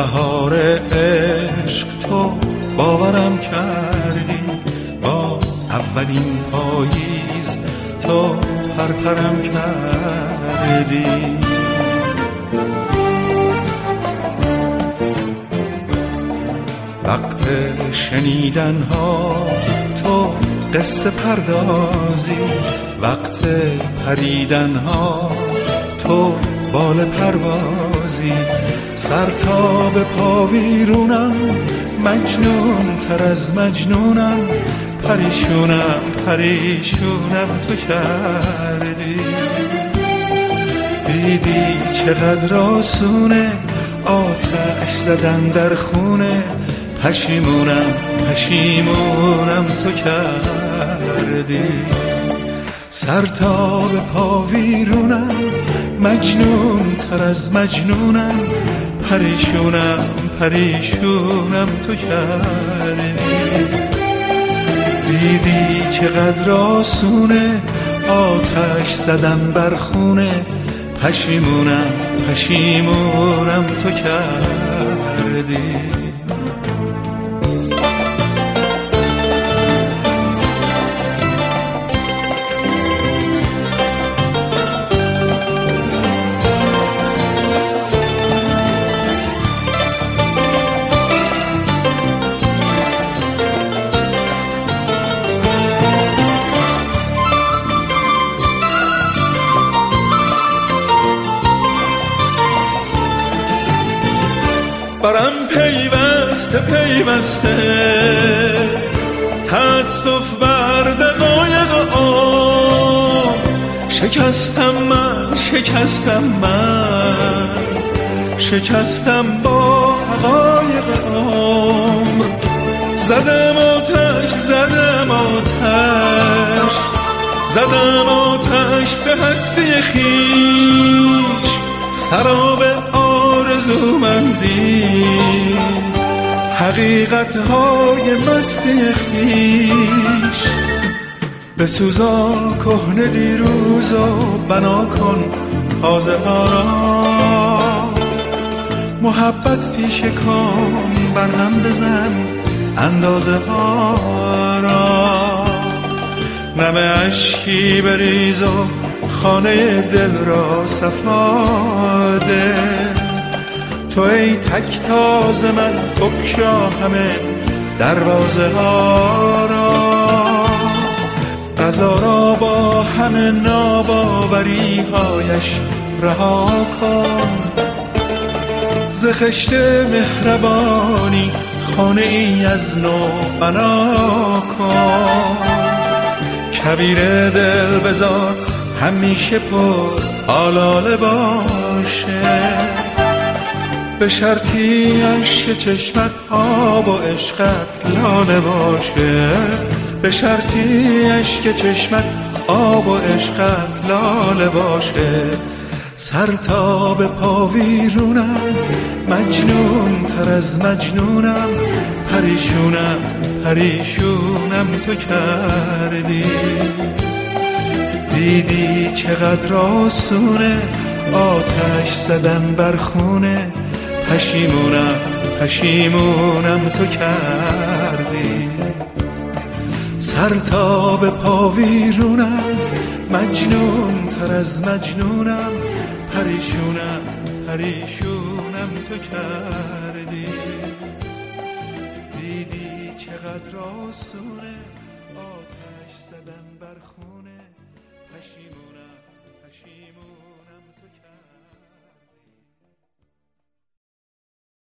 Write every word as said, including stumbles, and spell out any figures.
بهار عشق تو باورم کردی، با اولین پاییز تو پرپرم کردی. وقت شنیدن ها تو قصه پردازی، وقت پریدن ها تو بال پروازی. سر تا به پا ویرونم، مجنون تر از مجنونم، پریشونم پریشونم تو کردی. دیدی چقدر آسونه آتش زدن در خونه، پشیمونم پشیمونم تو کردی. سر تا به پا ویرونم، مجنون تر از مجنونم، پریشونم پریشونم تو کردی. دیدی چقدر آسونه آتش زدن بر خونه، پشیمونم پشیمونم تو کردی. برم پیوسته پیوسته تأسف بر دقایق آن، شکستم من شکستم من شکستم با حقایق عمر. زدم آتش زدم آتش زدم آتش به هستی خویش، سراب آرزومندی حقیقت‌های مستی خویش. بسوزان کهنه دیروز و بنا کن تازه ها را، محبت پیش کام برهم بزن اندازه ها را. نم اشکی بریز و خانه دل را صفا ده، تو ای تک تاز من بگشا همه دروازه ها را. قضا را با همه ناباوری هایش رها کن، ز خشت مهربانی خانه ای از نو بنا کن. کویر دل بذار همیشه پر آلاله باشه، به شرطی عشق چشمت آب و عشقت لاله باشه. به شرطی عشق چشمت آب و عشقت لاله باشه. سر تا به پا ویرونم، مجنون تر از مجنونم، پریشونم پریشونم تو کردی. دیدی چقدر آسونه آتش زدن بر خونه، پشیمونم پشیمونم تو کردی. سر تا به پا ویرونم، مجنون تر از مجنونم، پریشونم پریشونم تو کردی. دیدی چقدر آسونه آتش زدن بر خونه، پشیمونم پشیمونم